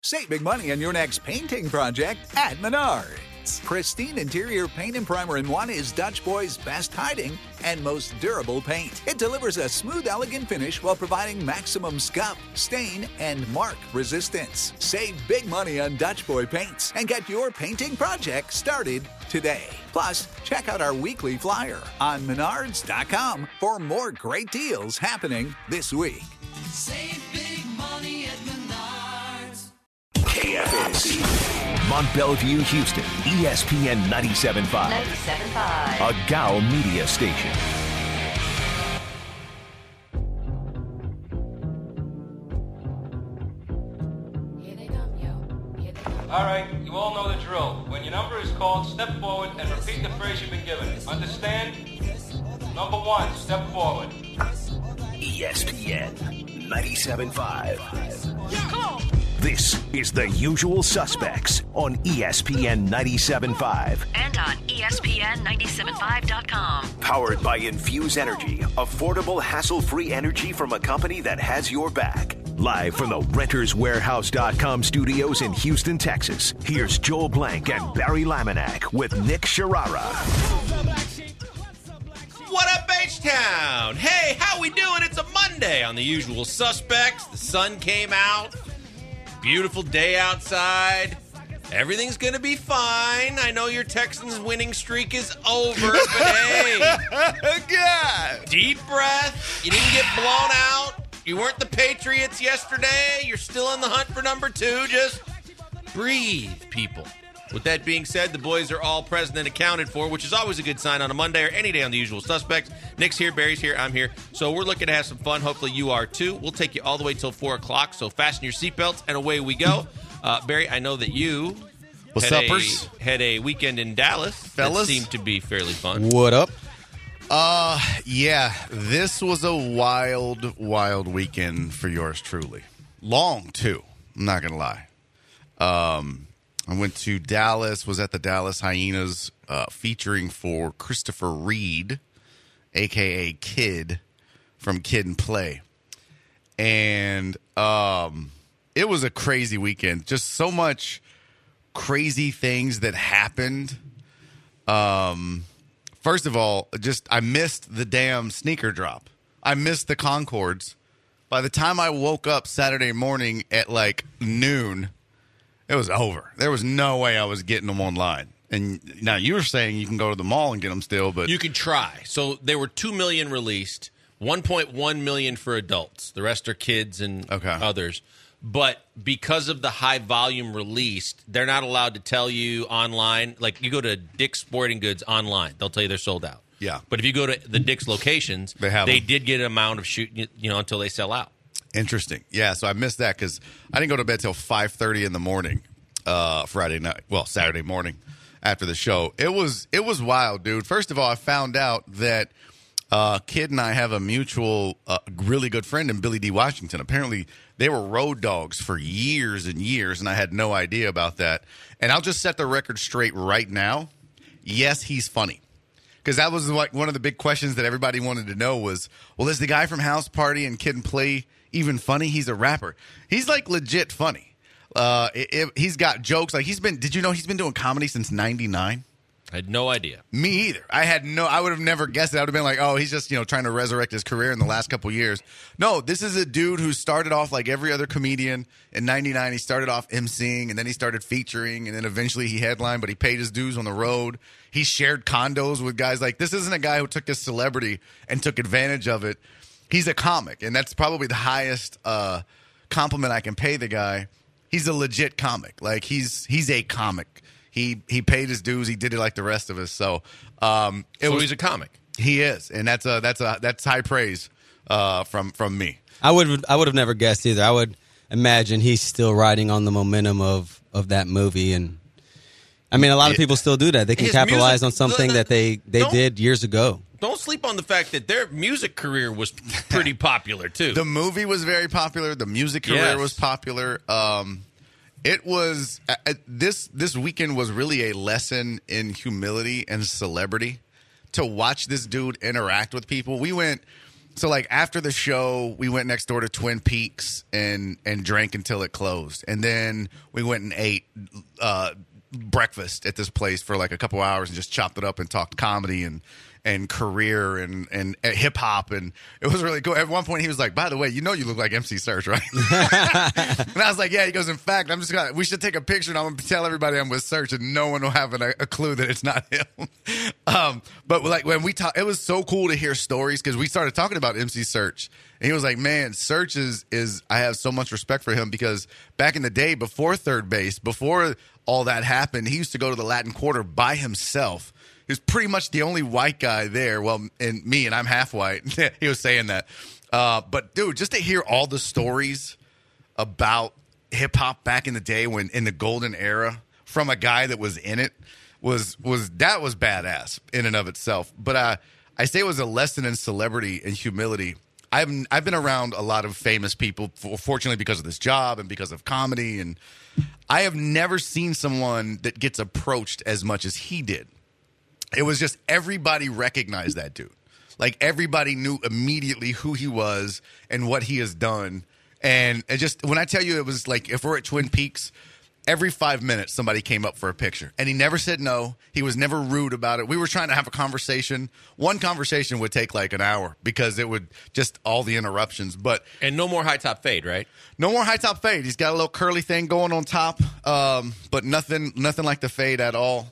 Save big money on your next painting project at Menards. Pristine interior paint and primer in one is Dutch Boy's best hiding and most durable paint. It delivers a smooth, elegant finish while providing maximum scuff, stain, and mark resistance. Save big money on Dutch Boy paints and get your painting project started today. Plus, check out our weekly flyer on Menards.com for more great deals happening this week. Save big money at Menards. KFNC, Mont Bellevue, Houston, ESPN 97.5. 97.5. A Gal Media station. All right, you all know the drill. When your number is called, step forward and repeat the phrase you've been given. Understand? Number 1, step forward. ESPN 97.5. Come on. This is The Usual Suspects on ESPN 97.5. And on ESPN975.com. Powered by Infuse Energy, affordable, hassle-free energy from a company that has your back. Live from the RentersWarehouse.com studios in Houston, Texas, here's Joel Blank and Barry Laminack with Nick Sharara. What up, H-Town? Hey, how we doing? It's a Monday on The Usual Suspects. The sun came out. Beautiful day outside. Everything's going to be fine. I know your Texans winning streak is over, but hey. God. Deep breath. You didn't get blown out. You weren't the Patriots yesterday. You're still in the hunt for number 2. Just breathe, people. With that being said, the boys are all present and accounted for, which is always a good sign on a Monday or any day on The Usual Suspects. Nick's here, Barry's here, I'm here. So we're looking to have some fun. Hopefully you are too. We'll take you all the way till 4 o'clock, so fasten your seatbelts and away we go. Barry, I know that you had a weekend in Dallas. Fellas? That seemed to be fairly fun. What up? Yeah, this was a wild, wild weekend for yours truly. Long, too. I'm not going to lie. I went to Dallas, was at the Dallas Hyenas featuring for Christopher Reed, a.k.a. Kid, from Kid and Play. And it was a crazy weekend. Just so much crazy things that happened. First of all, I missed the damn sneaker drop. I missed the Concords. By the time I woke up Saturday morning at like noon, it was over. There was no way I was getting them online. And now you were saying you can go to the mall and get them still, but you could try. So there were 2 million released, 1.1 million for adults. The rest are kids and others. But because of the high volume released, they're not allowed to tell you online. Like you go to Dick's Sporting Goods online, they'll tell you they're sold out. Yeah. But if you go to the Dick's locations, they did get an amount of shooting, until they sell out. Interesting. Yeah, so I missed that because I didn't go to bed till 5:30 in the morning, Saturday morning after the show. It was wild, dude. First of all, I found out that Kid and I have a mutual, really good friend in Billy D. Washington. Apparently, they were road dogs for years and years, and I had no idea about that. And I'll just set the record straight right now. Yes, he's funny. Because that was like one of the big questions that everybody wanted to know was, well, is the guy from House Party and Kid and Play even funny? He's a rapper. He's like legit funny. He's got jokes. Like did you know he's been doing comedy since 99? I had no idea. Me either. I would have never guessed it. I would have been like, oh, he's just, trying to resurrect his career in the last couple years. No, this is a dude who started off like every other comedian. In 99, he started off emceeing, and then he started featuring, and then eventually he headlined, but he paid his dues on the road. He shared condos with guys. Like, this isn't a guy who took his celebrity and took advantage of it. He's a comic, and that's probably the highest compliment I can pay the guy. He's a legit comic. Like, he's a comic. He paid his dues. He did it like the rest of us. So he's a comic. He is, and that's high praise from me. I would have never guessed either. I would imagine he's still riding on the momentum of that movie, and I mean, a lot of people still do that. They can capitalize on something that they did years ago. Don't sleep on the fact that their music career was pretty popular too. The movie was very popular. The music career was popular. It was this weekend was really a lesson in humility and celebrity to watch this dude interact with people. We went So like after the show, we went next door to Twin Peaks and drank until it closed, and then we went and ate breakfast at this place for like a couple hours and just chopped it up and talked comedy and career and hip hop, and it was really cool. At one point, he was like, "By the way, you know you look like MC Serch, right?" And I was like, "Yeah." He goes, "In fact, we should take a picture and I'm gonna tell everybody I'm with Serch, and no one will have a clue that it's not him." But like when we talk, it was so cool to hear stories because we started talking about MC Serch, and he was like, "Man, Serch is I have so much respect for him because back in the day, before Third Base, before all that happened, he used to go to the Latin Quarter by himself." He was pretty much the only white guy there. Well, and me, and I'm half white. He was saying that. But, dude, just to hear all the stories about hip-hop back in the day when in the golden era from a guy that was in it was badass in and of itself. But I say it was a lesson in celebrity and humility. I've been around a lot of famous people, fortunately because of this job and because of comedy, and I have never seen someone that gets approached as much as he did. It was just everybody recognized that dude. Like everybody knew immediately who he was and what he has done. And it just when I tell you it was like if we're at Twin Peaks, every 5 minutes somebody came up for a picture. And he never said no. He was never rude about it. We were trying to have a conversation. One conversation would take like an hour because it would just all the interruptions. And no more high top fade, right? No more high top fade. He's got a little curly thing going on top, but nothing like the fade at all.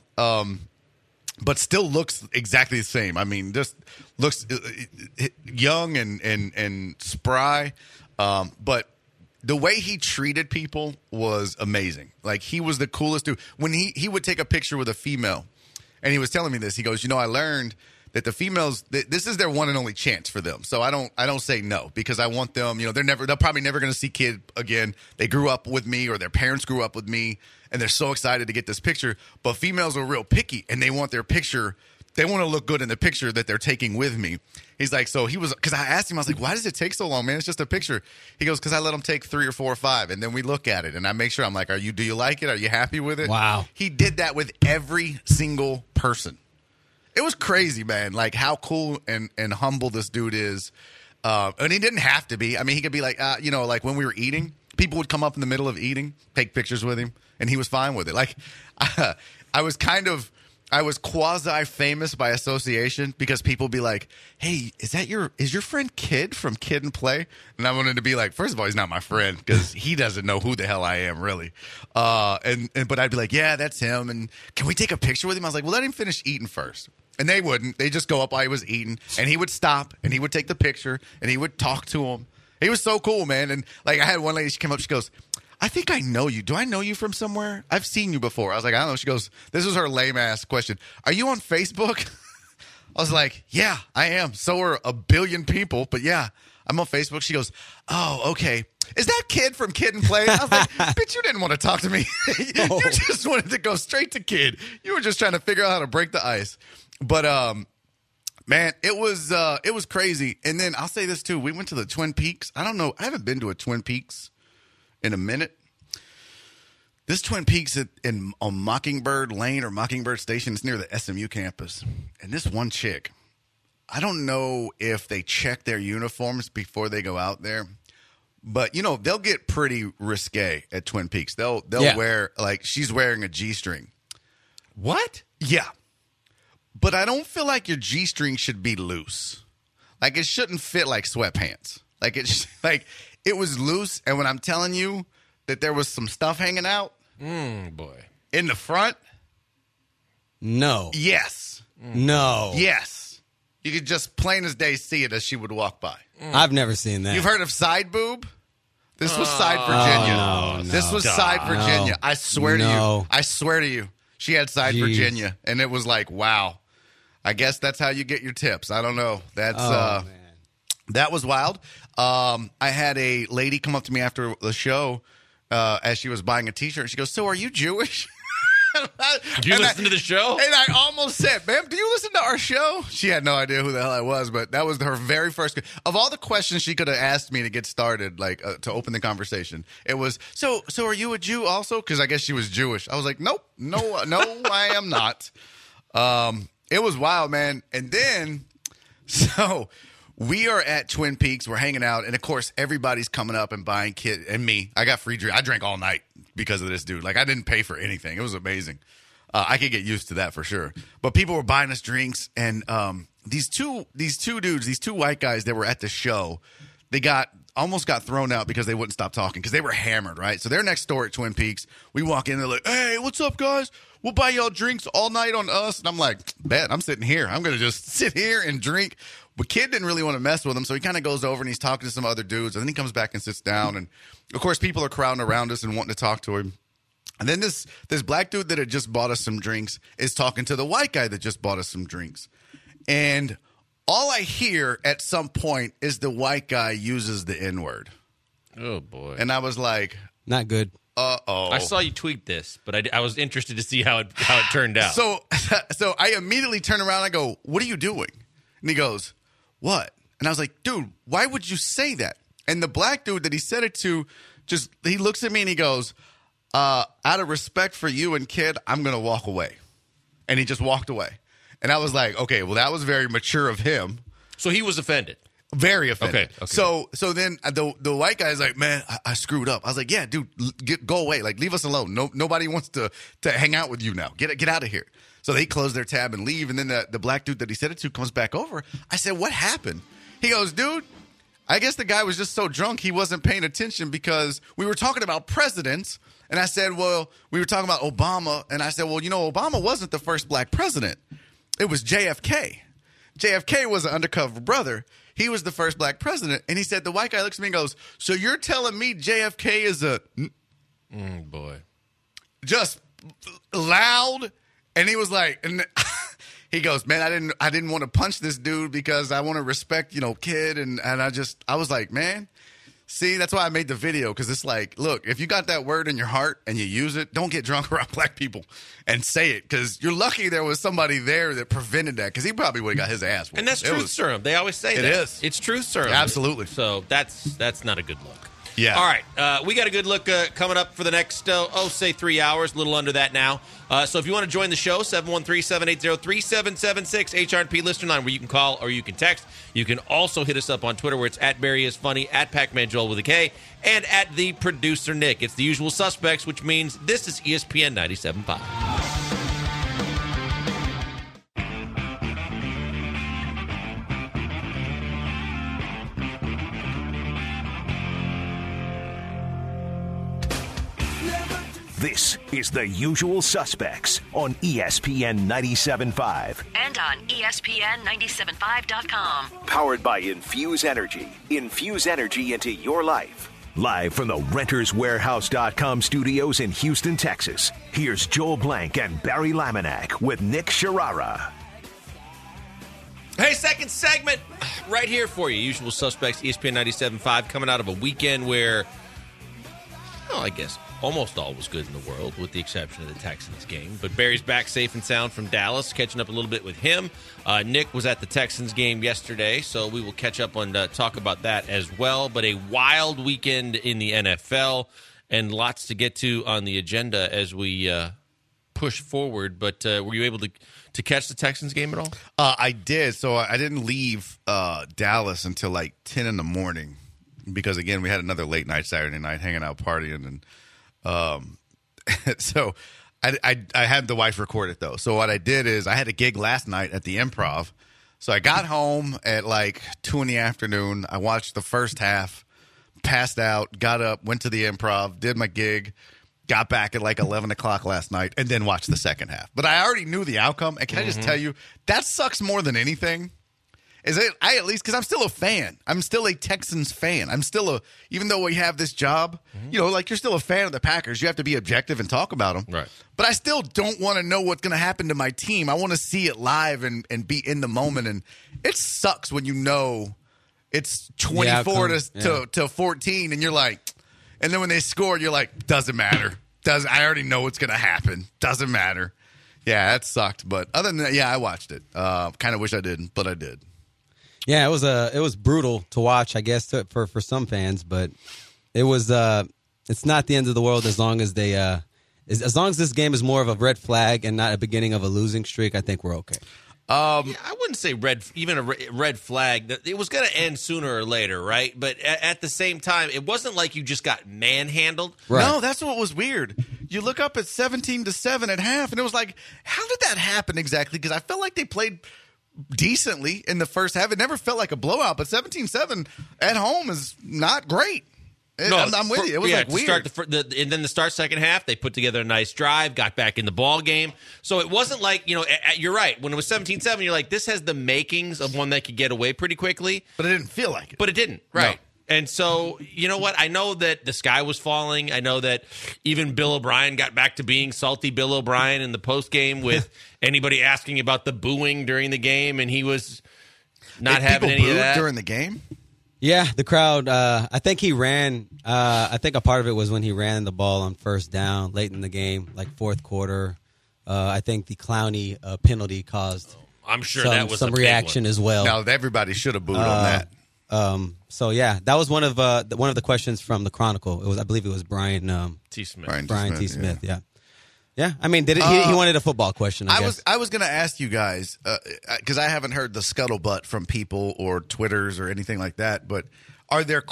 But still looks exactly the same. I mean, just looks young and spry. But the way he treated people was amazing. Like, he was the coolest dude. When he would take a picture with a female, and he was telling me this, he goes, I learned that the females, this is their one and only chance for them. So I don't say no because I want them, they're probably never going to see kid again. They grew up with me or their parents grew up with me and they're so excited to get this picture. But females are real picky and they want their picture. They want to look good in the picture that they're taking with me. He's like, because I asked him, I was like, why does it take so long, man? It's just a picture. He goes, because I let them take 3 or 4 or 5 and then we look at it and I make sure I'm like, do you like it? Are you happy with it? Wow. He did that with every single person. It was crazy, man, like how cool and humble this dude is. And he didn't have to be. I mean, he could be like, like when we were eating, people would come up in the middle of eating, take pictures with him, and he was fine with it. Like, I was quasi-famous by association because people would be like, hey, is your friend Kid from Kid and Play? And I wanted to be like, first of all, he's not my friend because he doesn't know who the hell I am, really. But I'd be like, yeah, that's him. And can we take a picture with him? I was like, well, let him finish eating first. And they wouldn't. They just go up while he was eating. And he would stop and he would take the picture and he would talk to him. He was so cool, man. And like I had one lady, she came up, she goes, I think I know you. Do I know you from somewhere? I've seen you before. I was like, I don't know. She goes, this was her lame-ass question. Are you on Facebook? I was like, yeah, I am. So are a billion people. But yeah, I'm on Facebook. She goes, oh, okay. Is that Kid from Kid and Play? I was like, bitch, you didn't want to talk to me. You just wanted to go straight to Kid. You were just trying to figure out how to break the ice. But, man, it was crazy. And then I'll say this, too. We went to the Twin Peaks. I don't know. I haven't been to a Twin Peaks in a minute. This Twin Peaks on Mockingbird Lane or Mockingbird Station, it's near the SMU campus. And this one chick, I don't know if they check their uniforms before they go out there, but they'll get pretty risque at Twin Peaks. They'll wear, like, she's wearing a G-string. What? Yeah. But I don't feel like your G-string should be loose. Like, it shouldn't fit like sweatpants. Like, it was loose, and when I'm telling you that there was some stuff hanging out, boy, in the front, no, yes, no, yes, you could just plain as day see it as she would walk by. I've never seen that. You've heard of side boob? This was side Virginia. No. This was side Virginia. I swear to you. I swear to you, she had side Virginia, and it was like, wow. I guess that's how you get your tips. I don't know. That's man. That was wild. I had a lady come up to me after the show as she was buying a T-shirt. She goes, so are you Jewish? Do you listen to the show? And I almost said, ma'am, do you listen to our show? She had no idea who the hell I was, but that was her very first. Of all the questions she could have asked me to get started, like to open the conversation, it was, so are you a Jew also? Because I guess she was Jewish. I was like, nope, no, I am not. It was wild, man. And then, so we are at Twin Peaks. We're hanging out. And, of course, everybody's coming up and buying kid. And me, I got free drink. I drank all night because of this dude. Like, I didn't pay for anything. It was amazing. I could get used to that for sure. But people were buying us drinks. And these two dudes, these two white guys that were at the show, they almost got thrown out because they wouldn't stop talking because they were hammered, right? So they're next door at Twin Peaks. We walk in, they're like, hey, what's up, guys? We'll buy y'all drinks all night on us. And I'm like, bet, I'm sitting here. I'm going to just sit here and drink. But Kid didn't really want to mess with him, so he kind of goes over and he's talking to some other dudes. And then he comes back and sits down. And, of course, people are crowding around us and wanting to talk to him. And then this black dude that had just bought us some drinks is talking to the white guy that just bought us some drinks. And all I hear at some point is the white guy uses the N-word. Oh, boy. And I was like, not good. Uh-oh. I saw you tweet this, but I was interested to see how it turned out. So I immediately turn around and I go, what are you doing? And he goes, what? And I was like, dude, why would you say that? And the black dude that he said it to, he looks at me and he goes, out of respect for you and Kid, I'm going to walk away. And he just walked away. And I was like, okay, well, that was very mature of him. So he was offended. Very offended. Okay. So then the white guy's like, man, I screwed up. I was like, yeah, dude, go away. Like, leave us alone. Nobody wants to hang out with you now. Get out of here. So they close their tab and leave. And then the black dude that he said it to comes back over. I said, what happened? He goes, dude, I guess the guy was just so drunk he wasn't paying attention because we were talking about presidents. And I said, well, we were talking about Obama. And I said, well, Obama wasn't the first black president. It was JFK. JFK was an undercover brother. He was the first black president. And he said, the white guy looks at me and goes, so you're telling me JFK is a... boy. Just loud. And he was like... And he goes, man, I didn't want to punch this dude because I want to respect, Kid. And I was like, man... See, that's why I made the video, because it's like, look, if you got that word in your heart and you use it, don't get drunk around black people and say it, because you're lucky there was somebody there that prevented that, because he probably would have got his ass whooped. And that's truth serum. They always say that. It is. It's truth serum. Absolutely. So that's not a good look. Yeah. All right. We got a good look coming up for the next, say 3 hours, a little under that now. So if you want to join the show, 713-780-3776, HRP listener line, where you can call or you can text. You can also hit us up on Twitter, where it's at Barry is Funny, at Pac-Man Joel with a K, and at the producer Nick. It's the usual suspects, which means this is ESPN 97.5. This is The Usual Suspects on ESPN 97.5. And on ESPN975.com. Powered by Infuse Energy. Infuse energy into your life. Live from the RentersWarehouse.com studios in Houston, Texas. Here's Joel Blank and Barry Laminack with Nick Sharara. Hey, second segment right here for you. Usual Suspects, ESPN 97.5, coming out of a weekend where, well, I guess almost all was good in the world, with the exception of the Texans game. But Barry's back safe and sound from Dallas, catching up a little bit with him. Nick was at the Texans game yesterday, so we will catch up on talk about that as well. But a wild weekend in the NFL, and lots to get to on the agenda as we push forward. But were you able to catch the Texans game at all? I did. So I didn't leave Dallas until like 10 in the morning because, again, we had another late night Saturday night hanging out partying, and so I had the wife record it, though. So what I did is I had a gig last night at the Improv. So I got home at like 2 in the afternoon. I watched the first half, passed out, got up, went to the Improv, did my gig, got back at like 11 o'clock last night, and then watched the second half. But I already knew the outcome. And can I just tell you, that sucks more than anything. At least, because I'm still a fan. I'm still a Texans fan. I'm still even though we have this job, like you're still a fan of the Packers. You have to be objective and talk about them. Right. But I still don't want to know what's going to happen to my team. I want to see it live and be in the moment. And it sucks when you know it's 24 to 14 and you're like, and then when they score, you're like, doesn't matter. I already know what's going to happen. Doesn't matter. Yeah, that sucked. But other than that, yeah, I watched it. Kind of wish I didn't, but I did. Yeah, it was brutal to watch, I guess, for some fans, but it was it's not the end of the world as long as as long as this game is more of a red flag and not a beginning of a losing streak. I think we're okay. I wouldn't say even a red flag. It was going to end sooner or later, right? But at the same time, it wasn't like you just got manhandled. Right. No, that's what was weird. You look up at 17-7 at half, and it was like, how did that happen exactly? Because I felt like they played decently in the first half. It never felt like a blowout, but 17-7 at home is not great. No, I'm with you. It was weird. And then the start second half, they put together a nice drive, got back in the ball game. So it wasn't like, you're right. When it was 17-7, you're like, this has the makings of one that could get away pretty quickly. But it didn't feel like it. But it didn't, right. No. And so, you know what? I know that the sky was falling. I know that even Bill O'Brien got back to being salty Bill O'Brien in the postgame with anybody asking about the booing during the game, and he was not having any of that. During the game? Yeah, the crowd, I think he ran, I think a part of it was when he ran the ball on first down late in the game, like fourth quarter. I think the Clowney penalty caused I'm sure that was some reaction as well. Now, everybody should have booed on that. So, yeah, that was one of the questions from the Chronicle. I believe it was Brian T. Smith. Brian T. Smith, yeah. Yeah, I mean, he wanted a football question, I guess. I was going to ask you guys, because I haven't heard the scuttlebutt from people or Twitters or anything like that, but are there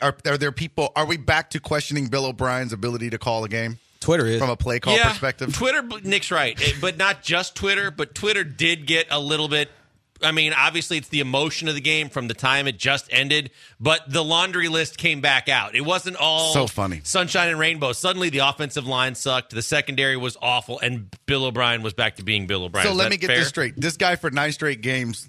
people, are we back to questioning Bill O'Brien's ability to call a game? Twitter is. From a play call perspective? Twitter, Nick's right, but not just Twitter, but Twitter did get a little bit. I mean, obviously, it's the emotion of the game from the time it just ended, but the laundry list came back out. It wasn't all so funny. Sunshine and rainbow. Suddenly, the offensive line sucked. The secondary was awful, and Bill O'Brien was back to being Bill O'Brien. So let me get this straight. This guy for 9 straight games,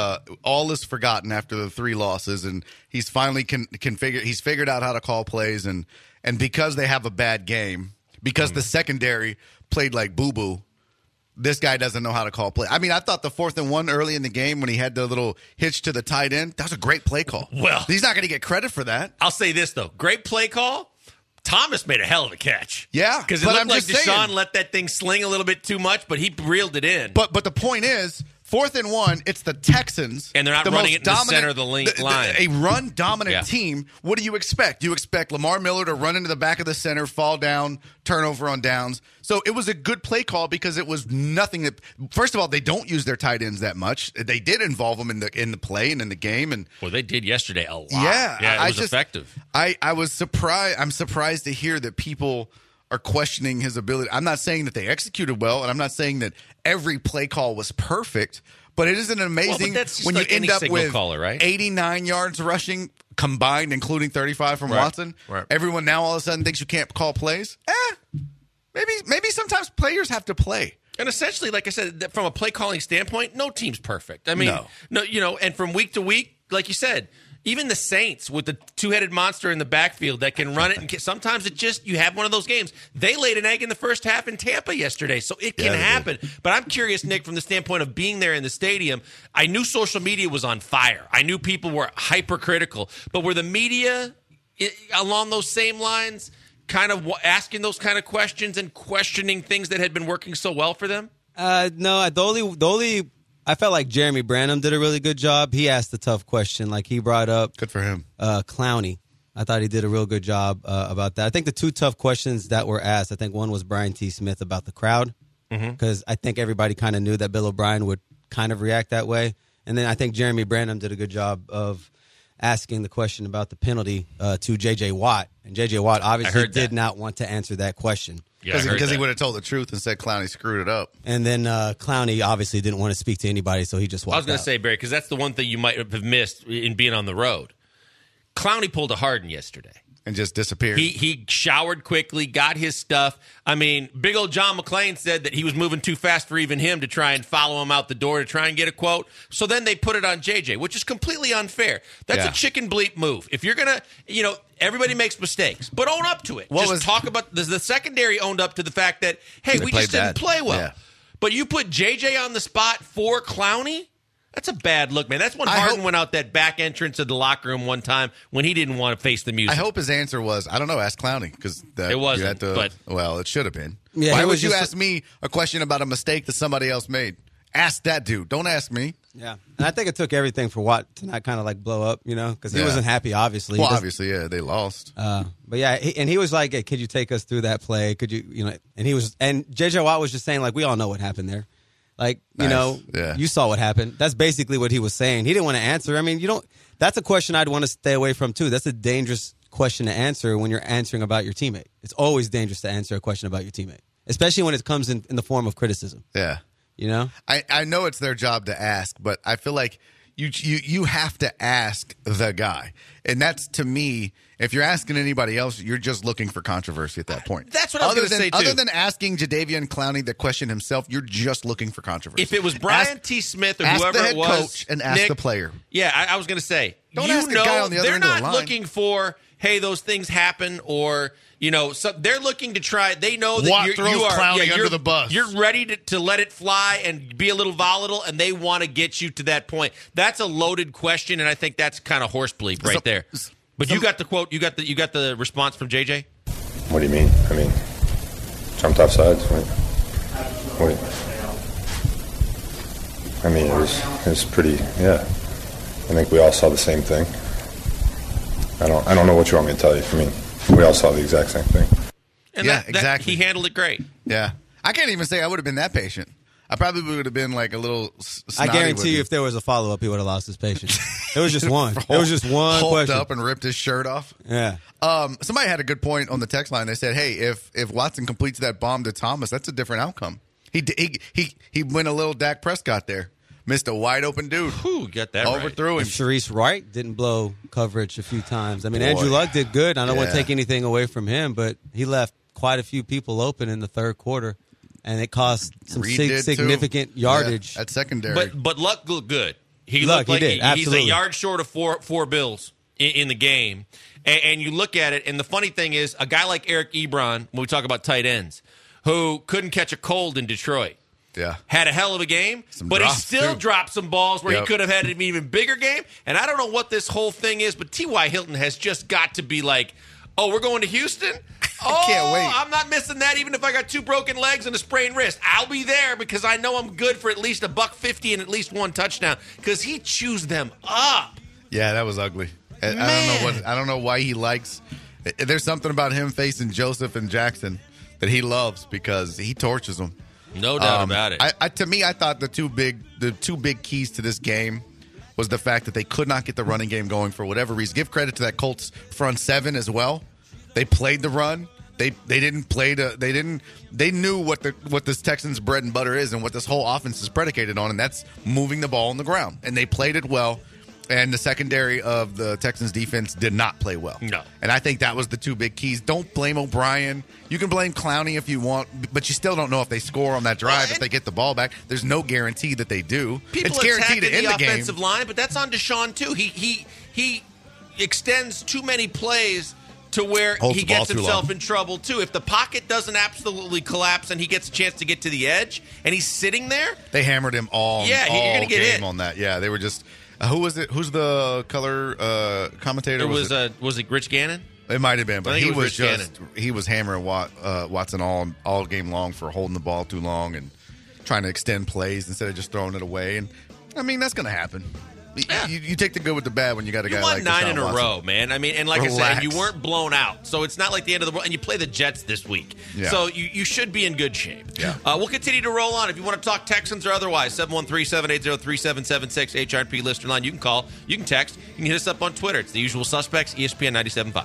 all is forgotten after the 3 losses, and he's finally he's figured out how to call plays, and because they have a bad game, because the secondary played like boo-boo, this guy doesn't know how to call play. I mean, I thought the 4th and 1 early in the game when he had the little hitch to the tight end, that was a great play call. Well, he's not going to get credit for that. I'll say this, though. Great play call. Thomas made a hell of a catch. Yeah. Because it looked like Deshaun let that thing sling a little bit too much, but he reeled it in. But the point is, 4th and 1, it's the Texans. And they're not running it in the center of the line. A run-dominant team. What do you expect? You expect Lamar Miller to run into the back of the center, fall down, turnover on downs. So it was a good play call because it was nothing that – first of all, they don't use their tight ends that much. They did involve them in the play and in the game. Well, they did yesterday a lot. Yeah. It was effective. I was surprised. I'm surprised to hear that people – are questioning his ability. I'm not saying that they executed well, and I'm not saying that every play call was perfect, but it isn't amazing when you end up with 89 yards rushing combined, including 35 from Watson. Right. Everyone now all of a sudden thinks you can't call plays. Maybe sometimes players have to play. And essentially, like I said, from a play calling standpoint, no team's perfect. I mean, no, and from week to week, like you said, even the Saints with the 2-headed monster in the backfield that can run it, and sometimes it just, you have one of those games. They laid an egg in the first half in Tampa yesterday, so it can happen. But I'm curious, Nick, from the standpoint of being there in the stadium, I knew social media was on fire. I knew people were hypercritical. But were the media along those same lines kind of asking those kind of questions and questioning things that had been working so well for them? No, the only I felt like Jeremy Branham did a really good job. He asked a tough question. Like he brought up good for him. Clowney. I thought he did a real good job about that. I think the 2 tough questions that were asked, I think one was Brian T. Smith about the crowd, because I think everybody kind of knew that Bill O'Brien would kind of react that way. And then I think Jeremy Branham did a good job of asking the question about the penalty to J.J. Watt. And J.J. Watt obviously did not want to answer that question. Because he would have told the truth and said Clowney screwed it up. And then Clowney obviously didn't want to speak to anybody, so he just walked out. I was going to say, Barry, because that's the one thing you might have missed in being on the road. Clowney pulled a Harden yesterday. And just disappeared. He showered quickly, got his stuff. I mean, big old John McClain said that he was moving too fast for even him to try and follow him out the door to try and get a quote. So then they put it on JJ, which is completely unfair. That's a chicken bleep move. If you're going to, everybody makes mistakes, but own up to it. Talk about the secondary owned up to the fact that, hey, we just didn't play well. Yeah. But you put JJ on the spot for Clowney? That's a bad look, man. That's when Harden went out that back entrance of the locker room one time when he didn't want to face the music. I hope his answer was, I don't know, ask Clowney. Because it wasn't, well, it should have been. Yeah, why would you ask me a question about a mistake that somebody else made? Ask that dude. Don't ask me. Yeah. And I think it took everything for Watt to not kind of like blow up, because he wasn't happy, obviously. Well, obviously, they lost. But yeah, he was like, hey, could you take us through that play? Could you, and JJ Watt was just saying, like, we all know what happened there. Like, Nice. Yeah. you saw what happened. That's basically what he was saying. He didn't want to answer. I mean, that's a question I'd want to stay away from, too. That's a dangerous question to answer when you're answering about your teammate. It's always dangerous to answer a question about your teammate, especially when it comes in the form of criticism. Yeah. I know it's their job to ask, but I feel like you have to ask the guy. And that's, to me, if you're asking anybody else, you're just looking for controversy at that point. That's what I was going to say, too. Other than asking Jadeveon Clowney the question himself, you're just looking for controversy. If it was Brian T. Smith or whoever the head it was, coach and ask Nick, the player. Yeah, I was going to say, Don't ask the guy on the other they're end of the not line. looking for, hey, those things happen, or they're looking to try. They know that Watt you throws are Clowney under the bus. You're ready to let it fly and be a little volatile, and they want to get you to that point. That's a loaded question, and I think that's kind of horse bleep right there. But you got the quote. You got the response from JJ. What do you mean? I mean, jumped off sides. What? I mean, it was pretty. Yeah, I think we all saw the same thing. I don't know what you want me to tell you. I mean, we all saw the exact same thing. And exactly. He handled it great. Yeah. I can't even say I would have been that patient. I probably would have been like a little snotty. I guarantee you, if there was a follow-up, he would have lost his patience. It was just one. It was just one Hulked question. up and ripped his shirt off. Yeah. Somebody had a good point on the text line. They said, hey, if Watson completes that bomb to Thomas, that's a different outcome. He went a little Dak Prescott there. Missed a wide open dude. Whew, got that Overthrew him. If Sharice Wright didn't blow coverage a few times. I mean, Andrew Luck did good. I don't want to take anything away from him, but he left quite a few people open in the third quarter, and it cost some significant yardage. At secondary. But Luck looked good. He Luck, looked like he did. Absolutely. He's a yard short of four bills in the game. And you look at it, and the funny thing is, a guy like Eric Ebron, when we talk about tight ends, who couldn't catch a cold in Detroit, had a hell of a game, but he still dropped some balls where he could have had an even bigger game. And I don't know what this whole thing is, but T.Y. Hilton has just got to be like, oh, we're going to Houston? Oh, can't wait. I'm not missing that even if I got 2 broken legs and a sprained wrist. I'll be there because I know I'm good for at least $150 and at least 1 touchdown because he chews them up. Yeah, that was ugly. I don't know why he likes. There's something about him facing Joseph and Jackson that he loves because he torches them. No doubt about it. To me, I thought the two big keys to this game was the fact that they could not get the running game going for whatever reason. Give credit to that Colts front seven as well. They played the run. They didn't play they knew what this Texans bread and butter is and what this whole offense is predicated on, and that's moving the ball on the ground. And they played it well. And the secondary of the Texans defense did not play well. No. And I think that was the 2 big keys. Don't blame O'Brien. You can blame Clowney if you want, but you still don't know if they score on that drive, if they get the ball back. There's no guarantee that they do. People it's guaranteed to end the game. Offensive line, but that's on Deshaun too. He extends too many plays to where he gets himself in trouble too. If the pocket doesn't absolutely collapse and he gets a chance to get to the edge and he's sitting there, they hammered him all you're gonna get game hit on that. Yeah, they were just. Who was it? Who's the color commentator? Was it Rich Gannon? It might have been, but he was Gannon. He was hammering Watson all game long for holding the ball too long and trying to extend plays instead of just throwing it away. And I mean that's going to happen. Yeah. You take the good with the bad when you got a guy like Deshaun Watson. You won 9 in a row, man. I mean, and like Relax. I said, you weren't blown out, so it's not like the end of the world. And you play the Jets this week, so you should be in good shape. Yeah. We'll continue to roll on. If you want to talk Texans or otherwise, 713-780-3776 HRP listener line. You can call, you can text, you can hit us up on Twitter. It's the usual suspects, ESPN 97.5.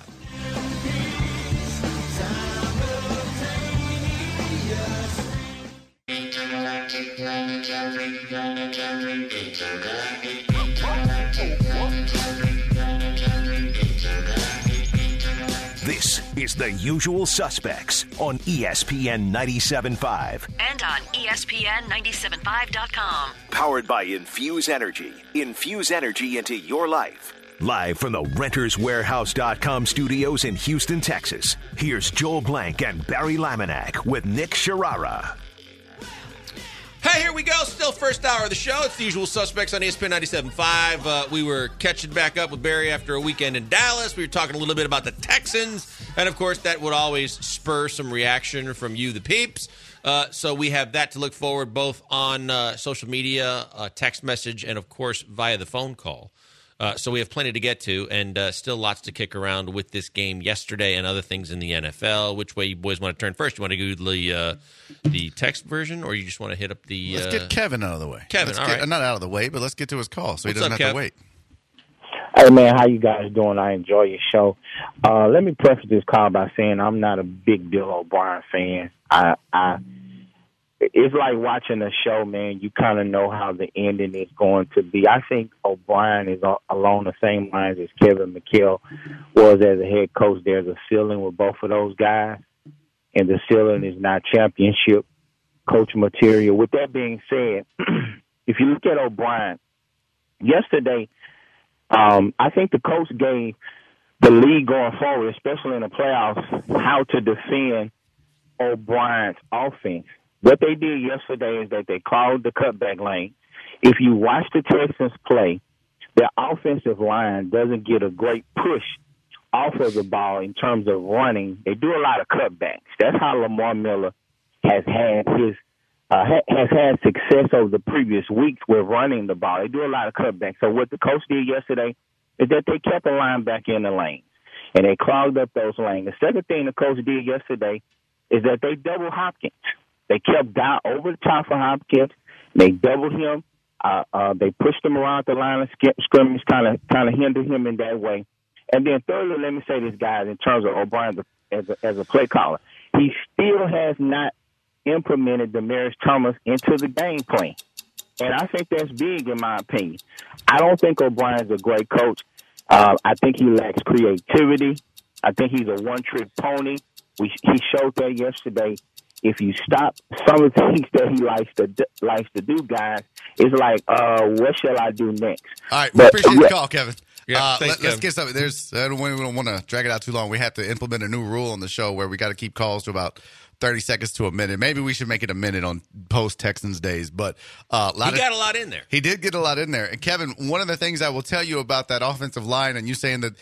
This is The Usual Suspects on ESPN 97.5. And on ESPN975.com. Powered by Infuse Energy. Infuse energy into your life. Live from the RentersWarehouse.com studios in Houston, Texas. Here's Joel Blank and Barry Laminack with Nick Sharara. Hey, here we go. Still first hour of the show. It's the usual suspects on ESPN 97.5. We were catching back up with Barry after a weekend in Dallas. We were talking a little bit about the Texans. And, of course, that would always spur some reaction from you, the peeps. So we have that to look forward both on social media, text message, and, of course, via the phone call. So we have plenty to get to, and still lots to kick around with this game yesterday and other things in the NFL. Which way you boys want to turn first? You want to do the text version, or you just want to hit up the... Let's get Kevin out of the way. Kevin, all right. Not out of the way, but let's get to his call so he doesn't have to wait. Hey, man, how you guys doing? I enjoy your show. Let me preface this call by saying I'm not a big Bill O'Brien fan. It's like watching a show, man. You kind of know how the ending is going to be. I think O'Brien is along the same lines as Kevin McHale was as a head coach. There's a ceiling with both of those guys, and the ceiling is not championship coach material. With that being said, if you look at O'Brien, yesterday, I think the coach gave the league going forward, especially in the playoffs, how to defend O'Brien's offense. What they did yesterday is that they clogged the cutback lane. If you watch the Texans play, their offensive line doesn't get a great push off of the ball in terms of running. They do a lot of cutbacks. That's how Lamar Miller has had success over the previous weeks with running the ball. They do a lot of cutbacks. So what the coach did yesterday is that they kept the line back in the lanes, and they clogged up those lanes. The second thing the coach did yesterday is that they doubled Hopkins. They kept down over the top for Hopkins. They doubled him. They pushed him around the line of scrimmage, kind of hindered him in that way. And then thirdly, let me say this, guys, in terms of O'Brien as a play caller, he still has not implemented Demaryius Thomas into the game plan. And I think that's big in my opinion. I don't think O'Brien's a great coach. I think he lacks creativity. I think he's a one-trick pony. He showed that yesterday. If you stop some of the things that he likes to do, guys, it's like, what shall I do next? All right, we appreciate the call, Kevin. Yeah, let's get something. We don't want to drag it out too long. We have to implement a new rule on the show where we got to keep calls to about 30 seconds to a minute. Maybe we should make it a minute on post-Texans days. But he got a lot in there. He did get a lot in there. And, Kevin, one of the things I will tell you about that offensive line, and you saying that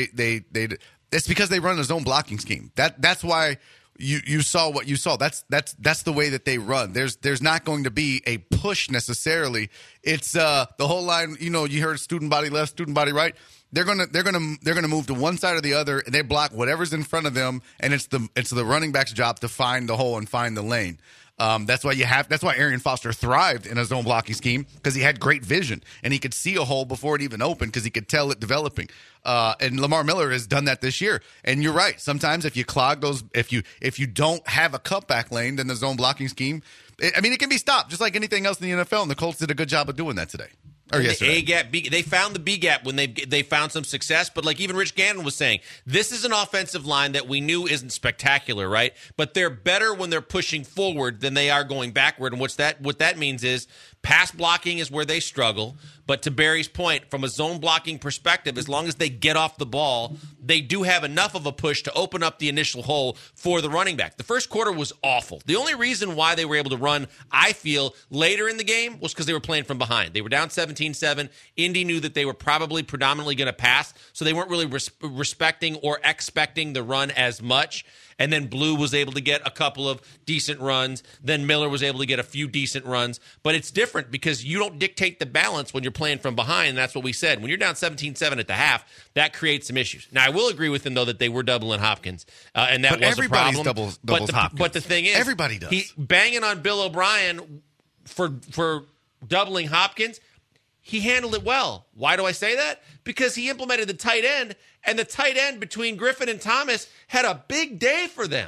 it's because they run a zone blocking scheme. That's why you saw what you saw. That's the way that they run. There's not going to be a push necessarily. It's the whole line. You heard student body left, student body right. They're gonna move to one side or the other, and they block whatever's in front of them. And it's the running back's job to find the hole and find the lane. That's why Arian Foster thrived in a zone blocking scheme, because he had great vision and he could see a hole before it even opened because he could tell it developing. And Lamar Miller has done that this year. And you're right. Sometimes if you clog those, if you don't have a cutback lane, then the zone blocking scheme, it can be stopped just like anything else in the NFL. And the Colts did a good job of doing that today. The A gap, B, they found the B gap when they found some success. But like even Rich Gannon was saying, this is an offensive line that we knew isn't spectacular, right? But they're better when they're pushing forward than they are going backward. And what that means is pass blocking is where they struggle. But to Barry's point, from a zone blocking perspective, as long as they get off the ball, they do have enough of a push to open up the initial hole for the running back. The first quarter was awful. The only reason why they were able to run, I feel, later in the game was because they were playing from behind. They were down 17-7. Indy knew that they were probably predominantly going to pass, so they weren't really respecting or expecting the run as much. And then Blue was able to get a couple of decent runs. Then Miller was able to get a few decent runs. But it's different because you don't dictate the balance when you're playing from behind. And that's what we said. When you're down 17-7 at the half, that creates some issues. Now, I will agree with him, though, that they were doubling Hopkins. And that was a problem. Doubles Hopkins. But the thing is, everybody does. He banging on Bill O'Brien for doubling Hopkins. He handled it well. Why do I say that? Because he implemented the tight end, and the tight end between Griffin and Thomas had a big day for them.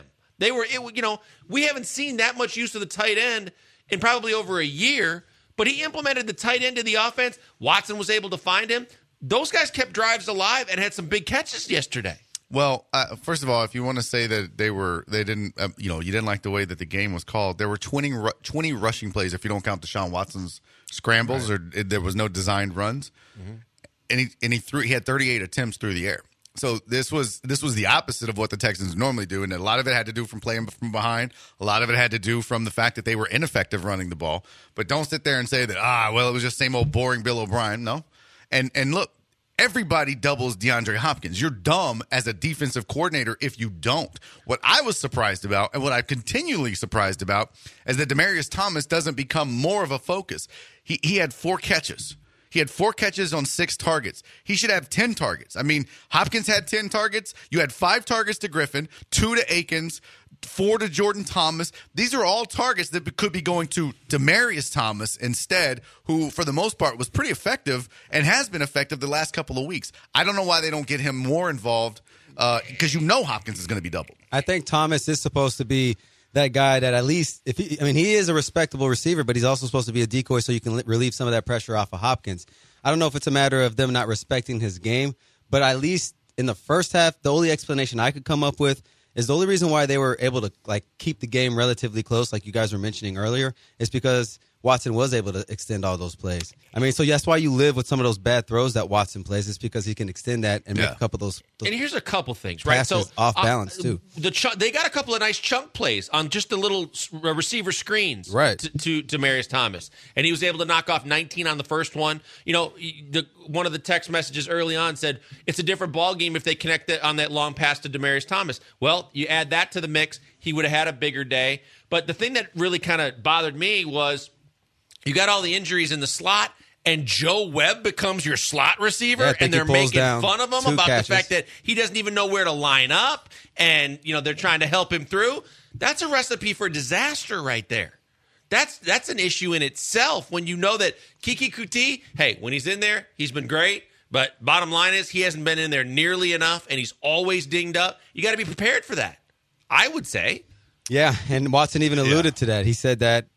We haven't seen that much use of the tight end in probably over a year, but he implemented the tight end to the offense. Watson was able to find him. Those guys kept drives alive and had some big catches yesterday. Well, first of all, if you want to say that you didn't like the way that the game was called, there were 20 rushing plays if you don't count Deshaun Watson's scrambles, right, or there was no designed runs. Mm-hmm. And he had 38 attempts through the air. So this was the opposite of what the Texans normally do, and a lot of it had to do from playing from behind. A lot of it had to do from the fact that they were ineffective running the ball. But don't sit there and say that it was just same old boring Bill O'Brien. No, and look. Everybody doubles DeAndre Hopkins. You're dumb as a defensive coordinator if you don't. What I was surprised about, and what I'm continually surprised about, is that Demaryius Thomas doesn't become more of a focus. He had 4 catches. He had 4 catches on 6 targets. He should have 10 targets. I mean, Hopkins had 10 targets. You had 5 targets to Griffin, 2 to Akins, 4 to Jordan Thomas. These are all targets that could be going to Demaryius Thomas instead, who for the most part was pretty effective and has been effective the last couple of weeks. I don't know why they don't get him more involved because Hopkins is going to be doubled. I think Thomas is supposed to be that guy that at least he is a respectable receiver, but he's also supposed to be a decoy so you can relieve some of that pressure off of Hopkins. I don't know if it's a matter of them not respecting his game, but at least in the first half, the only explanation I could come up with is the only reason why they were able to keep the game relatively close, like you guys were mentioning earlier, is because Watson was able to extend all those plays. I mean, so that's why you live with some of those bad throws that Watson plays. It's because he can extend that and make a couple of those and here's a couple things, right? So off balance too. They got a couple of nice chunk plays on just the little receiver screens, right, to Demaryius Thomas, and he was able to knock off 19 on the first one. One of the text messages early on said it's a different ball game if they connect it on that long pass to Demaryius Thomas. Well, you add that to the mix, he would have had a bigger day. But the thing that really kind of bothered me was you got all the injuries in the slot, and Joe Webb becomes your slot receiver, and they're making fun of him about the fact that he doesn't even know where to line up, and they're trying to help him through. That's a recipe for disaster right there. That's an issue in itself when you know that Kiki Kuti, hey, when he's in there, he's been great, but bottom line is he hasn't been in there nearly enough, and he's always dinged up. You got to be prepared for that, I would say. Yeah, and Watson even alluded to that. He said that,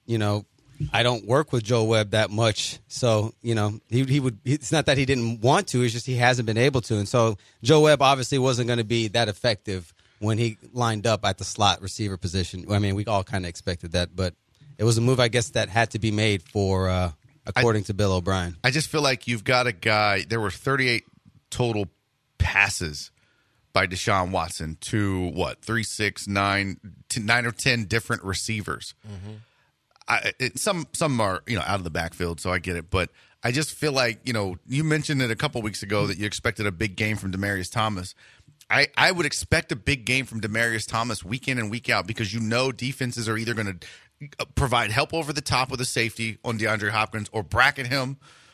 I don't work with Joe Webb that much, so he would. It's not that he didn't want to; it's just he hasn't been able to. And so Joe Webb obviously wasn't going to be that effective when he lined up at the slot receiver position. I mean, we all kind of expected that, but it was a move, I guess, that had to be made for, according to Bill O'Brien. I just feel like you've got a guy. There were 38 total passes by Deshaun Watson to 9 or 10 different receivers. Mm-hmm. Some are out of the backfield, so I get it. But I just feel like you mentioned it a couple weeks ago that you expected a big game from Demaryius Thomas. I would expect a big game from Demaryius Thomas week in and week out because defenses are either going to provide help over the top with a safety on DeAndre Hopkins or bracket him.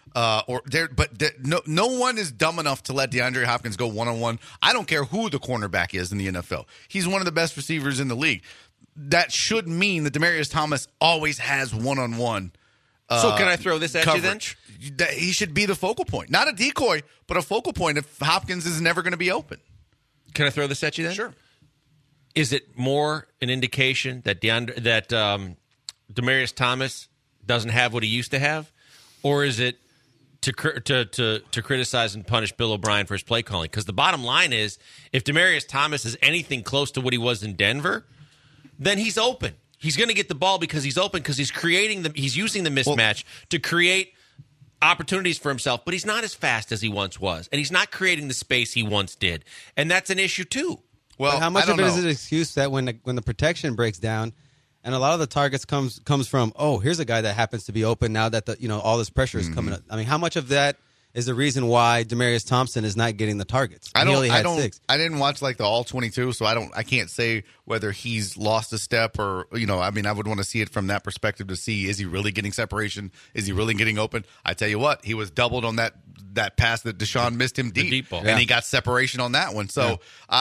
No one is dumb enough to let DeAndre Hopkins go one-on-one. I don't care who the cornerback is in the NFL. He's one of the best receivers in the league. That should mean that Demaryius Thomas always has one-on-one so can I throw this at coverage. You then? He should be the focal point. Not a decoy, but a focal point if Hopkins is never going to be open. Can I throw this at you then? Sure. Is it more an indication that Demaryius Thomas doesn't have what he used to have? Or is it to criticize and punish Bill O'Brien for his play calling? Because the bottom line is if Demaryius Thomas is anything close to what he was in Denver, then he's open. He's going to get the ball because he's open because he's using the mismatch to create opportunities for himself, but he's not as fast as he once was, and he's not creating the space he once did, and that's an issue too. Well, but how much of it is an excuse that when the protection breaks down, and a lot of the targets comes from here's a guy that happens to be open now that all this pressure is coming up. I mean, how much of that is the reason why Demaryius Thompson is not getting the targets? He only had 6. I didn't watch the all 22, so I can't say whether he's lost a step or I would want to see it from that perspective to see, is he really getting separation? Is he really getting open? I tell you what, he was doubled on that pass that Deshaun missed him deep ball, and he got separation on that one. So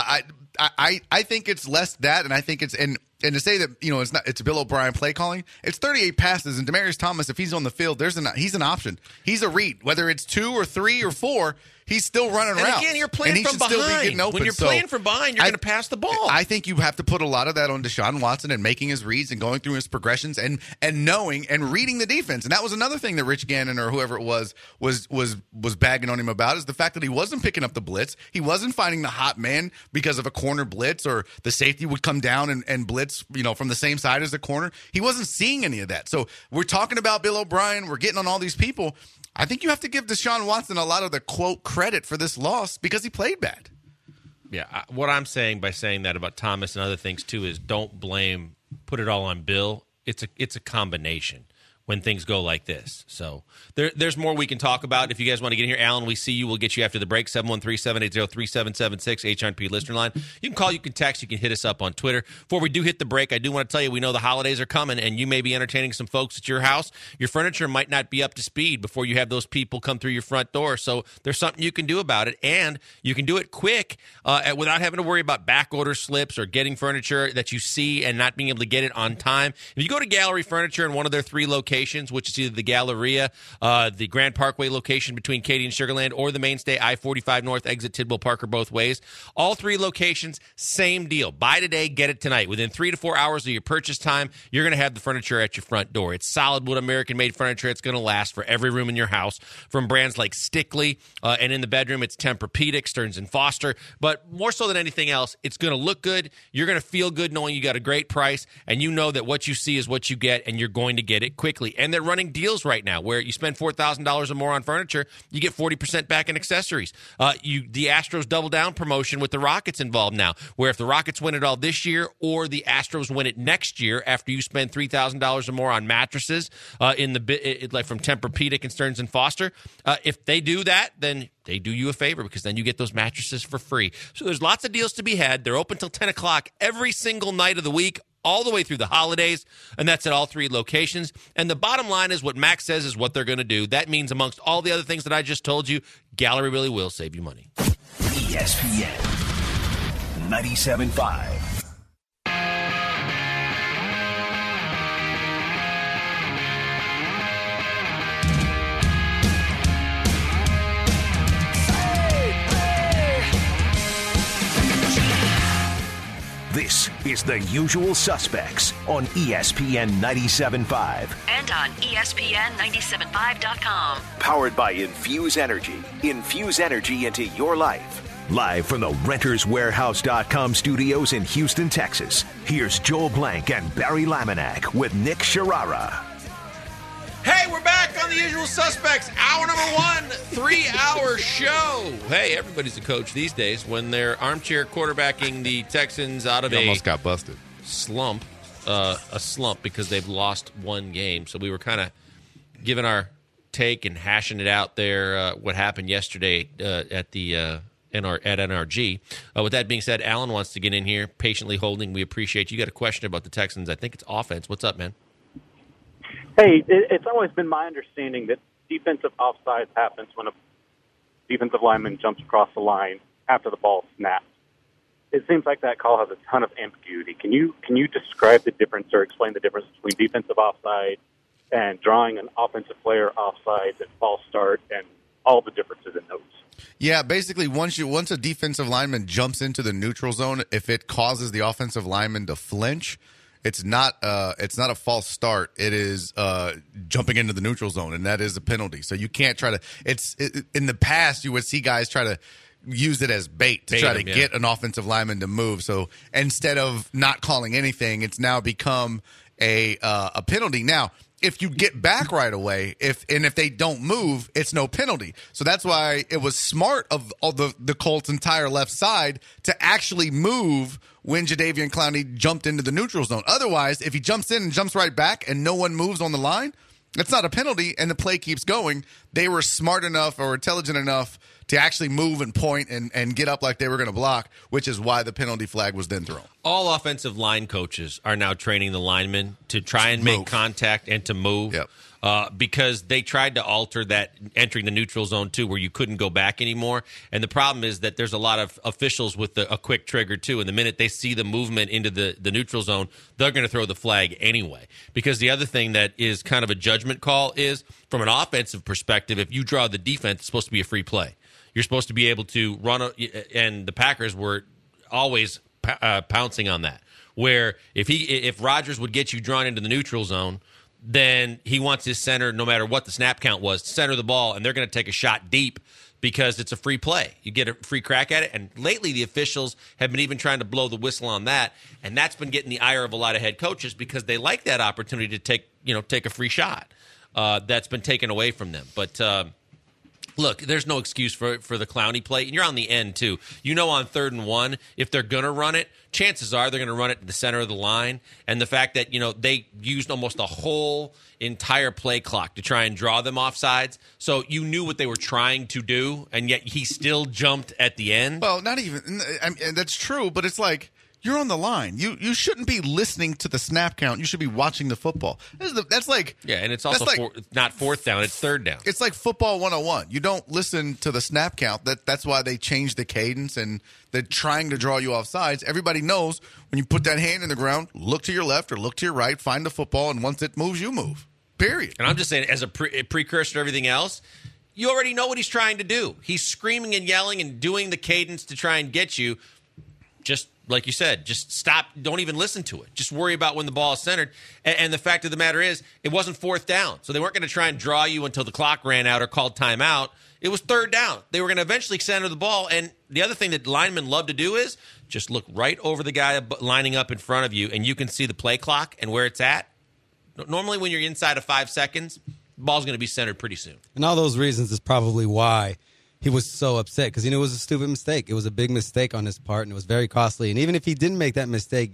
I think it's less that, and I think it's and to say that it's Bill O'Brien play calling. It's 38 passes, and Demaryius Thomas, if he's on the field, he's an option. He's a read, whether it's 2 or 3 or 4. He's still running around. And again, you're playing from behind. When you're playing from behind, you're going to pass the ball. I think you have to put a lot of that on Deshaun Watson and making his reads and going through his progressions and knowing and reading the defense. And that was another thing that Rich Gannon or whoever it was bagging on him about, is the fact that he wasn't picking up the blitz. He wasn't finding the hot man because of a corner blitz, or the safety would come down and blitz from the same side as the corner. He wasn't seeing any of that. So we're talking about Bill O'Brien. We're getting on all these people. I think you have to give Deshaun Watson a lot of the, quote, credit for this loss because he played bad. Yeah, what I'm saying by saying that about Thomas and other things, too, is don't put it all on Bill. It's a combination. when things go like this. So there's more we can talk about. If you guys want to get in here, Alan, we see you. We'll get you after the break, 713-780-3776, HNP listener line. You can call, you can text, you can hit us up on Twitter. Before we do hit the break, I do want to tell you, we know the holidays are coming, and you may be entertaining some folks at your house. Your furniture might not be up to speed before you have those people come through your front door. So there's something you can do about it, and you can do it quick without having to worry about back order slips or getting furniture that you see and not being able to get it on time. If you go to Gallery Furniture in one of their 3 locations, which is either the Galleria, the Grand Parkway location between Katy and Sugarland, or the mainstay I-45 North exit Tidwell Parker both ways. All 3 locations, same deal. Buy today, get it tonight. Within 3 to 4 hours of your purchase time, you're going to have the furniture at your front door. It's solid wood, American-made furniture. It's going to last for every room in your house, from brands like Stickley, and in the bedroom, it's Tempur-Pedic, Stearns & Foster. But more so than anything else, it's going to look good. You're going to feel good knowing you got a great price, and you know that what you see is what you get, and you're going to get it quickly. And they're running deals right now where you spend $4,000 or more on furniture, you get 40% back in accessories. The Astros double down promotion with the Rockets involved now, where if the Rockets win it all this year or the Astros win it next year after you spend $3,000 or more on mattresses like from Tempur-Pedic and Stearns & Foster, if they do that, then they do you a favor, because then you get those mattresses for free. So there's lots of deals to be had. They're open till 10 o'clock every single night of the week, all the way through the holidays, and that's at all 3 locations. And the bottom line is what Max says is what they're going to do. That means, amongst all the other things that I just told you, Gallery really will save you money. ESPN 97.5. This is The Usual Suspects on ESPN 97.5. And on ESPN975.com. Powered by Infuse Energy. Infuse energy into your life. Live from the RentersWarehouse.com studios in Houston, Texas. Here's Joel Blank and Barry Laminack with Nick Sharara. Hey, we're back on The Usual Suspects. Hour number 1, 3-hour show. Hey, everybody's a coach these days when they're armchair quarterbacking the Texans out of almost got busted. Slump, a slump because they've lost one game. So we were kind of giving our take and hashing it out there, what happened yesterday at NRG. With that being said, Alan wants to get in here, patiently holding. We appreciate you. You got a question about the Texans. I think it's offense. What's up, man? Hey, it's always been my understanding that defensive offsides happens when a defensive lineman jumps across the line after the ball snaps. It seems like that call has a ton of ambiguity. Can you describe the difference or explain the difference between defensive offside and drawing an offensive player offside at false start and all the differences in those? Yeah, basically once a defensive lineman jumps into the neutral zone, if it causes the offensive lineman to flinch, it's not a false start. It is jumping into the neutral zone, and that is a penalty. So you can't try to. In the past, you would see guys try to use it as bait to try to get an offensive lineman to move. So instead of not calling anything, it's now become a penalty. Now, if you get back right away, if they don't move, it's no penalty. So that's why it was smart of the Colts' entire left side to actually move when Jadeveon Clowney jumped into the neutral zone. Otherwise, if he jumps in and jumps right back and no one moves on the line, it's not a penalty and the play keeps going. They were smart enough or intelligent enough to actually move and point and get up like they were going to block, which is why the penalty flag was then thrown. All offensive line coaches are now training the linemen to try and make contact and to move. Yep. Because they tried to alter that entering the neutral zone, too, where you couldn't go back anymore. And the problem is that there's a lot of officials with a quick trigger, too. And the minute they see the movement into the neutral zone, they're going to throw the flag anyway. Because the other thing that is kind of a judgment call is, from an offensive perspective, if you draw the defense, it's supposed to be a free play. You're supposed to be able to run, and the Packers were always pouncing on that, where if Rodgers would get you drawn into the neutral zone, then he wants his center, no matter what the snap count was, to center the ball, and they're going to take a shot deep because it's a free play. You get a free crack at it, and lately the officials have been even trying to blow the whistle on that, and that's been getting the ire of a lot of head coaches because they like that opportunity to take a free shot. That's been taken away from them. But Look, there's no excuse for the Clowney play, and you're on the end, too. You know on 3rd and 1, if they're going to run it, chances are they're going to run it to the center of the line. And the fact that, they used almost the whole entire play clock to try and draw them offsides. So you knew what they were trying to do, and yet he still jumped at the end. Well, not even – and that's true, but it's like – you're on the line. You shouldn't be listening to the snap count. You should be watching the football. That's like – yeah, and it's also not 4th down. It's 3rd down. It's like football 101. You don't listen to the snap count. That's why they changed the cadence, and they're trying to draw you off sides. Everybody knows when you put that hand in the ground, look to your left or look to your right, find the football, and once it moves, you move. Period. And I'm just saying, as a precursor to everything else, you already know what he's trying to do. He's screaming and yelling and doing the cadence to try and get you. Just like you said, just stop. Don't even listen to it. Just worry about when the ball is centered. And the fact of the matter is, it wasn't 4th down. So they weren't going to try and draw you until the clock ran out or called timeout. It was 3rd down. They were going to eventually center the ball. And the other thing that linemen love to do is just look right over the guy lining up in front of you, and you can see the play clock and where it's at. Normally when you're inside of 5 seconds, the ball's going to be centered pretty soon. And all those reasons is probably why he was so upset, because he knew it was a stupid mistake. It was a big mistake on his part, and it was very costly. And even if he didn't make that mistake,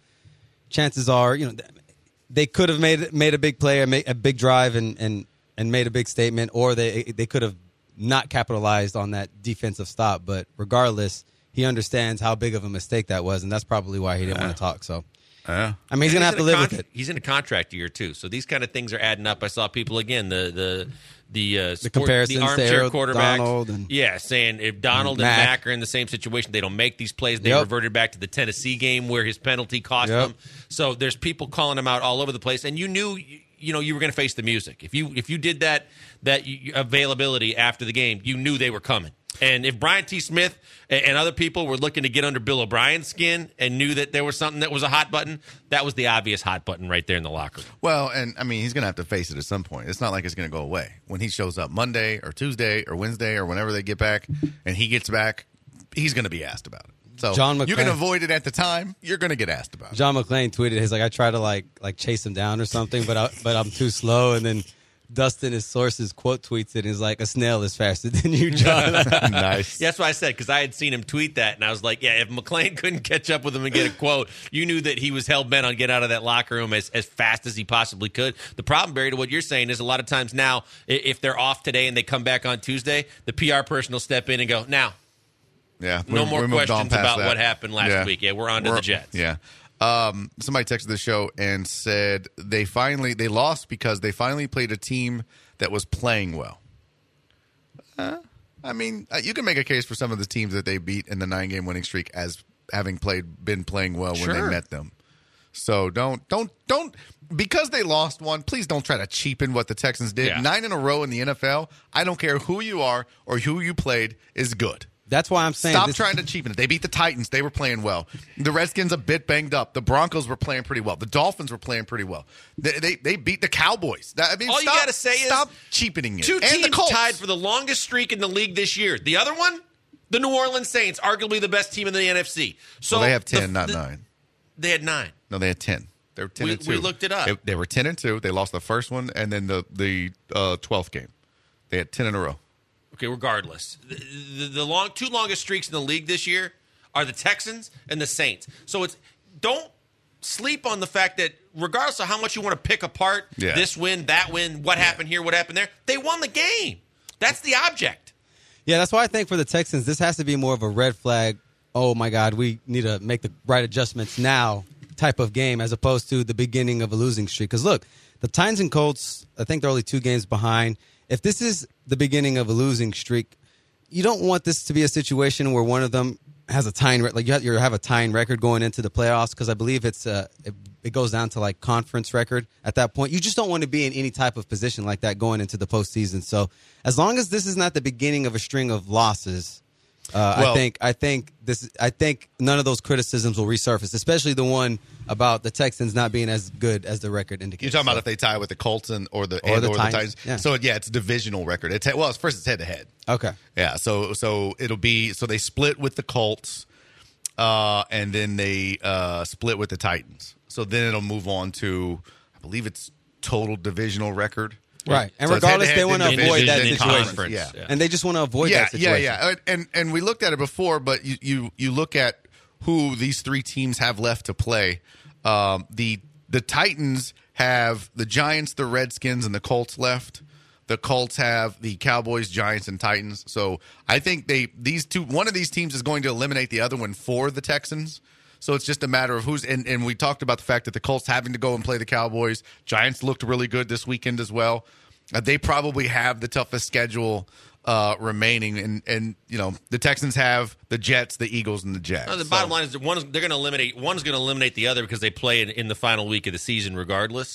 chances are, they could have made a big play or made a big drive and made a big statement, or they could have not capitalized on that defensive stop. But regardless, he understands how big of a mistake that was, and that's probably why he didn't want to talk. So, I mean, he's going to have to live with it. He's in a contract year too, so these kind of things are adding up. I saw people again the comparisons the armchair to quarterbacks, saying if Donald and Mack are in the same situation, they don't make these plays. They reverted back to the Tennessee game where his penalty cost them. So there's people calling him out all over the place, and you knew you were going to face the music. If you did that availability after the game, you knew they were coming. And if Brian T. Smith and other people were looking to get under Bill O'Brien's skin and knew that there was something that was a hot button, that was the obvious hot button right there in the locker room. Well, and I mean, he's going to have to face it at some point. It's not like it's going to go away. When he shows up Monday or Tuesday or Wednesday or whenever they get back and he gets back, he's going to be asked about it. So you can avoid it at the time. You're going to get asked about it. John McClain tweeted, he's like, I try to like chase him down or something, but I'm too slow. And then Dustin, his sources, quote tweets it and is like, a snail is faster than you, John. Nice. Yeah, that's what I said, because I had seen him tweet that, and I was like, yeah, if McClain couldn't catch up with him and get a quote, you knew that he was hell-bent on getting out of that locker room as fast as he possibly could. The problem, Barry, to what you're saying is a lot of times now, if they're off today and they come back on Tuesday, the PR person will step in and go, now. Yeah, no more questions about what happened last week. Yeah, we're on to the Jets. Yeah. Somebody texted the show and said they lost because they finally played a team that was playing well. I mean, you can make a case for some of the teams that they beat in the 9-game winning streak as having been playing well when they met them. So don't because they lost one, please don't try to cheapen what the Texans did. 9 in a row in the NFL, I don't care who you are or who you played, is good. That's why I'm saying stop trying to cheapen it. They beat the Titans. They were playing well. The Redskins a bit banged up. The Broncos were playing pretty well. The Dolphins were playing pretty well. They beat the Cowboys. I mean, all you got to say is stop cheapening it. Two teams tied for the longest streak in the league this year. The other one, the New Orleans Saints, arguably the best team in the NFC. So they have 10, not 9. They had 9. No, they had 10. They were 10-2. We looked it up. They were 10-2. They lost the first one and then the 12th game. They had 10 in a row. Okay, regardless. The two longest streaks in the league this year are the Texans and the Saints. So don't sleep on the fact that regardless of how much you want to pick apart this win, that win, what happened here, what happened there, they won the game. That's the object. Yeah, that's why I think for the Texans, this has to be more of a red flag, oh my God, we need to make the right adjustments now type of game as opposed to the beginning of a losing streak. Because look, the Titans and Colts, I think they're only 2 games behind. If this is the beginning of a losing streak, you don't want this to be a situation where one of them has a tying like you have a tying record going into the playoffs, because I believe it goes down to like conference record at that point. You just don't want to be in any type of position like that going into the postseason. So as long as this is not the beginning of a string of losses, I think none of those criticisms will resurface, especially the one about the Texans not being as good as the record indicates. You're talking about if they tie with the Colts or the Titans. Yeah. So it's a divisional record. It's head to head. Okay. Yeah. So it'll be they split with the Colts, and then they split with the Titans. So then it'll move on to, I believe it's total divisional record. Right. And So regardless, they want to division avoid that and situation. conference. Yeah. And they just want to avoid that situation. Yeah. And we looked at it before, but you look at who these three teams have left to play. The Titans have the Giants, the Redskins, and the Colts left. The Colts have the Cowboys, Giants, and Titans. So I think one of these teams is going to eliminate the other one for the Texans. So it's just a matter of who's – and we talked about the fact that the Colts having to go and play the Cowboys. Giants looked really good this weekend as well. They probably have the toughest schedule remaining. And the Texans have the Jets, the Eagles, and the Jags. No, the bottom line is that one's going to eliminate the other because they play in the final week of the season regardless.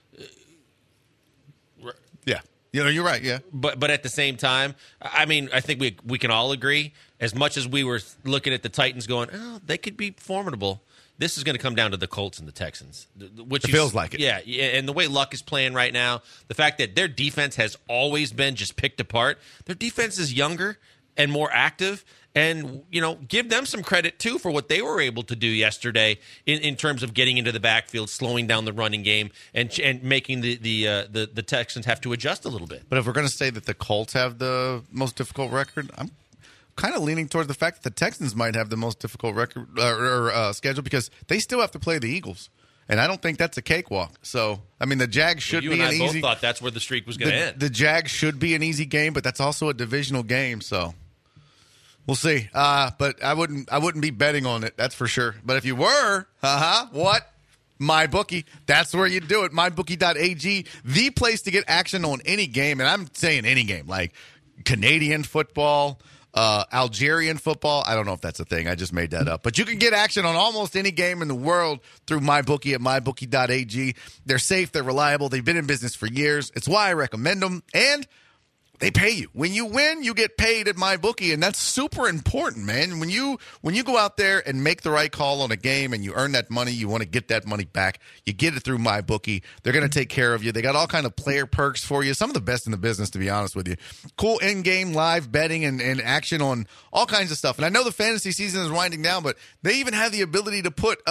Yeah. You're right, yeah. But at the same time, I mean, I think we can all agree, as much as we were looking at the Titans going, oh, they could be formidable, this is going to come down to the Colts and the Texans. Which feels like it. Yeah, and the way Luck is playing right now, the fact that their defense has always been just picked apart, their defense is younger and more active. And, give them some credit, too, for what they were able to do yesterday in terms of getting into the backfield, slowing down the running game, and making the Texans have to adjust a little bit. But if we're going to say that the Colts have the most difficult record, I'm kind of leaning towards the fact that the Texans might have the most difficult record or schedule because they still have to play the Eagles. And I don't think that's a cakewalk. So, I mean, the Jags should be an easy. You and I both thought that's where the streak was going to end. The Jags should be an easy game, but that's also a divisional game, so we'll see. But I wouldn't be betting on it, that's for sure. But if you were, what? MyBookie. That's where you do it. MyBookie.ag, the place to get action on any game. And I'm saying any game, like Canadian football, Algerian football. I don't know if that's a thing. I just made that up. But you can get action on almost any game in the world through MyBookie at MyBookie.ag. They're safe. They're reliable. They've been in business for years. It's why I recommend them. And they pay you. When you win, you get paid at MyBookie, and that's super important, man. When you go out there and make the right call on a game and you earn that money, you want to get that money back. You get it through MyBookie. They're going to take care of you. They got all kind of player perks for you. Some of the best in the business, to be honest with you. Cool in-game live betting and action on all kinds of stuff. And I know the fantasy season is winding down, but they even have the ability to put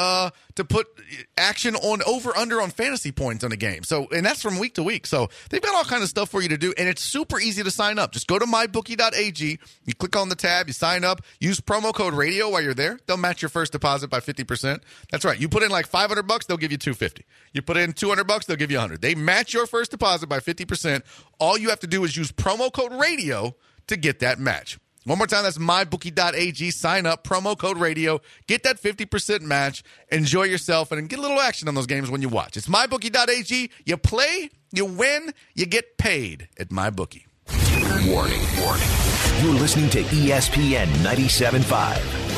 action on over-under on fantasy points on a game. So, and that's from week to week. So they've got all kinds of stuff for you to do, and it's super easy to sign up. Just go to mybookie.ag. You click on the tab, you sign up, use promo code radio while you're there. They'll match your first deposit by 50%. That's right. You put in like $500, they'll give you $250. You put in $200, they'll give you $100. They match your first deposit by 50%. All you have to do is use promo code radio to get that match. One more time, that's mybookie.ag. Sign up, promo code radio. Get that 50% match. Enjoy yourself and get a little action on those games when you watch. It's mybookie.ag. You play, you win, you get paid at MyBookie. Warning. You're listening to ESPN 97.5.